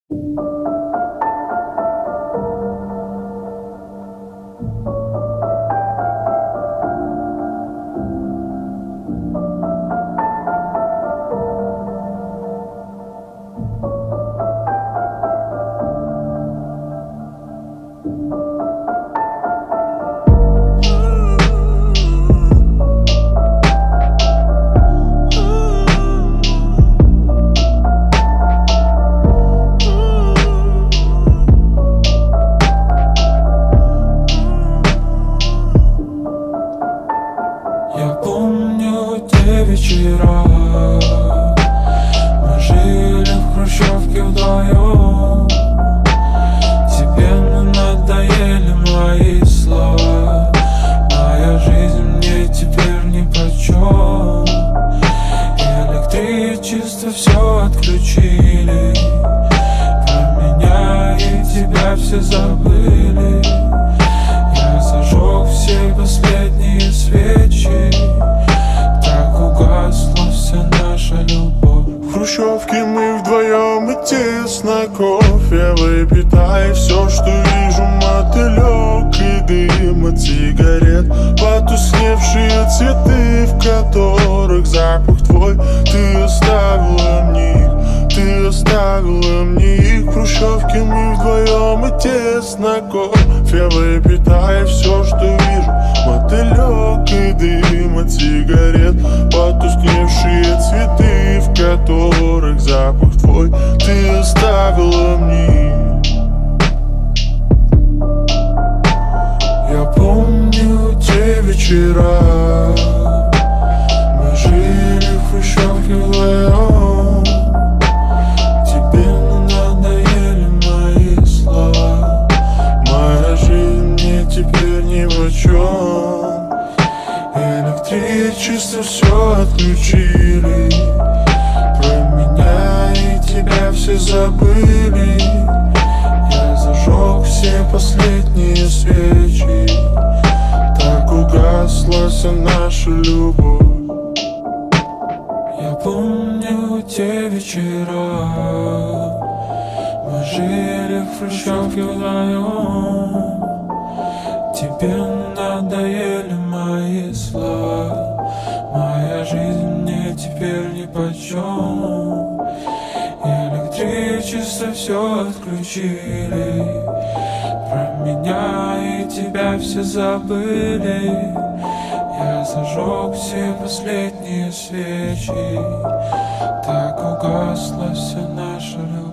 Я помню те вечера, мы жили в хрущевке вдвоем. Тебе надоели мои слова, моя жизнь мне теперь нипочем. Электричество все отключили, про меня и тебя все забыли. Я зажег все последние свечи, так угасла вся наша любовь. В хрущевке мы вдвоем и тесно, кофе выпитай. Все, что вижу, мотылек и дым от сигарет. Потускневшие цветы, в которых запах твой. Ты оставила мне их, ты оставила мне их. В хрущевке мы вдвоем и тесно, кофе выпитай. Все, что вижу, мотылек и дым от сигарет. Потускневшие цветы, в которых запах твой. Ты оставила мне их. Я помню те вечера, мы жили в хрущевке вдвоем. Тебе надоели мои слова, моя жизнь мне теперь нипочем. Электричество все отключили, про меня и тебя все забыли. Я зажег все последние свечи, так угасла вся наша любовь. Я помню те вечера, мы жили в хрущевке вдвоем. Тебе надоели мои слова, моя жизнь мне теперь нипочем. Электричество все отключили, про меня и тебя все забыли. Я зажег все последние свечи, так угасла вся наша любовь.